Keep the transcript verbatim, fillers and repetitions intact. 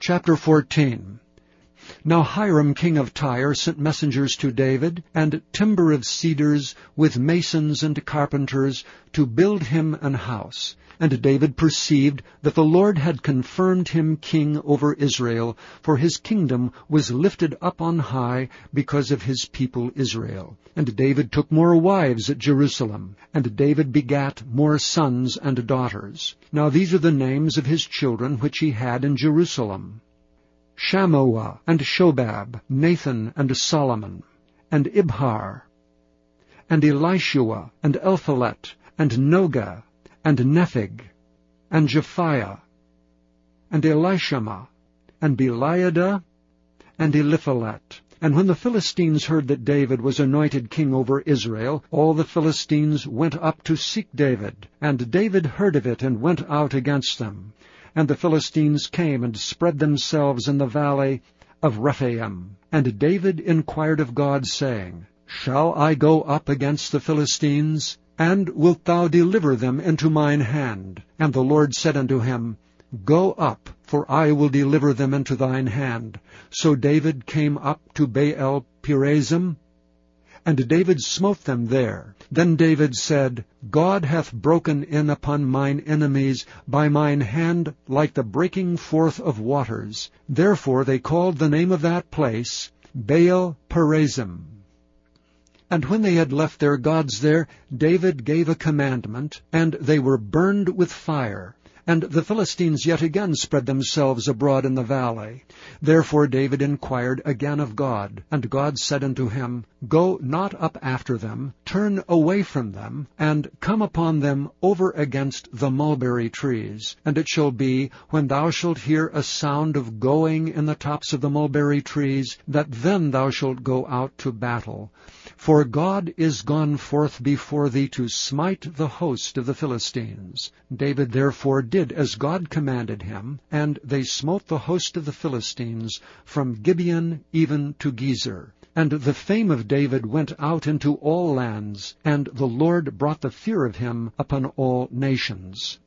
Chapter fourteen. Now Hiram king of Tyre sent messengers to David, and timber of cedars, with masons and carpenters, to build him an house. And David perceived that the Lord had confirmed him king over Israel, for his kingdom was lifted up on high because of his people Israel. And David took more wives at Jerusalem, and David begat more sons and daughters. Now these are the names of his children which he had in Jerusalem: Shammua, and Shobab, Nathan, and Solomon, and Ibhar, and Elishua, and Elphalet, and Nogah, and Nepheg, and Japhiah, and Elishama, and Beliada, and Eliphalet. And when the Philistines heard that David was anointed king over Israel, all the Philistines went up to seek David. And David heard of it, and went out against them. And the Philistines came and spread themselves in the valley of Rephaim. And David inquired of God, saying, Shall I go up against the Philistines? And wilt thou deliver them into mine hand? And the Lord said unto him, Go up, for I will deliver them into thine hand. So David came up to Baal-perazim, and David smote them there. Then David said, God hath broken in upon mine enemies by mine hand like the breaking forth of waters. Therefore they called the name of that place Baal-perazim. And when they had left their gods there, David gave a commandment, and they were burned with fire. And the Philistines yet again spread themselves abroad in the valley. Therefore David inquired again of God. And God said unto him, Go not up after them, turn away from them, and come upon them over against the mulberry trees. And it shall be, when thou shalt hear a sound of going in the tops of the mulberry trees, that then thou shalt go out to battle. For God is gone forth before thee to smite the host of the Philistines. David therefore did as God commanded him, and they smote the host of the Philistines from Gibeon even to Gezer. And the fame of David went out into all lands, and the Lord brought the fear of him upon all nations.